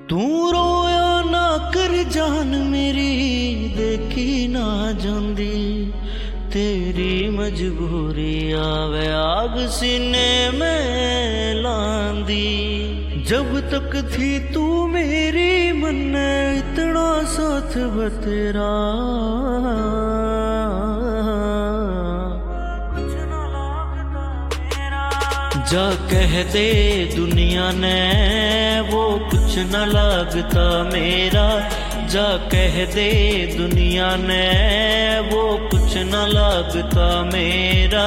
तू रोया ना कर जान मेरी देखी ना जांदी, तेरी मजबूरी आवे आग सीने में लांदी। जब तक थी तू मेरी मन इतना साथ बतेरा, जा कह दे दुनिया ने वो कुछ न लागता मेरा, जा कह दे दुनिया ने वो कुछ न लागता मेरा।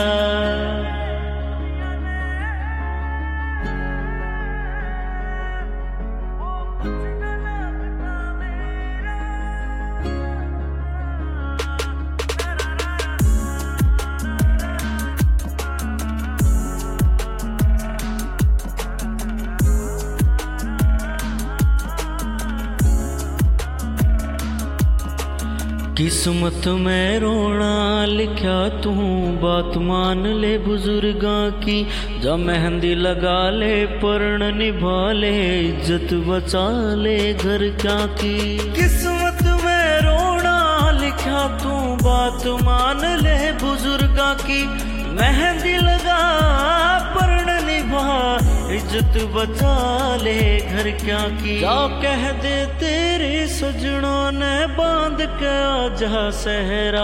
किस्मत में रोना लिखा तू बात मान ले बुजुर्गां की, जा मेहंदी लगा ले पर्ण निभा ले इज्जत बचा ले घर क्या की। किस्मत में रोना लिखा तू बात मान ले बुजुर्गां की, मेहंदी लगा पर्ण निभा इज्जत बचा ले घर क्या की। क्या कह दे तेरे सजना ने बांध के आजा सहरा,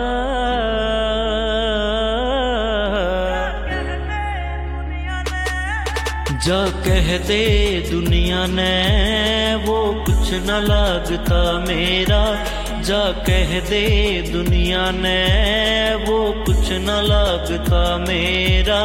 जा कह दे दुनिया ने वो कुछ न लागता मेरा, जा कह दे दुनिया ने वो कुछ न लागता मेरा।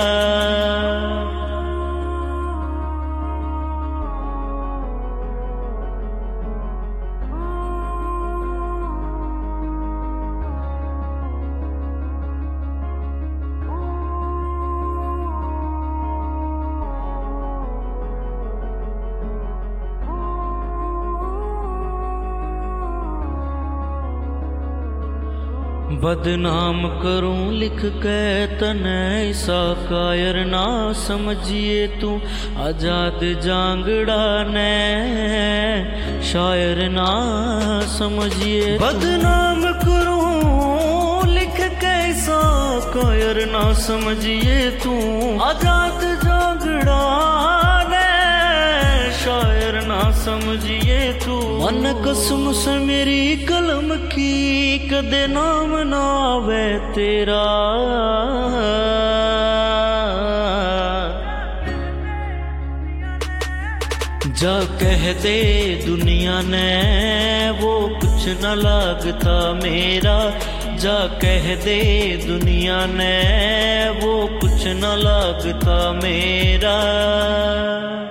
बदनाम करूं लिख के तने ऐसा कायर ना समझिए तू, आजाद जांगड़ा ने शायर ना समझिए। बदनाम करूं लिख के ऐसा कायर ना समझिए तू, आजाद जांगड़ा ने शायर ना समझिए तू। मन कसम से मेरी कलम की कदे नाम ना आवे तेरा, जा कह दे दुनिया ने वो कुछ न लागता मेरा, जा कह दे दुनिया ने वो कुछ न लागता मेरा।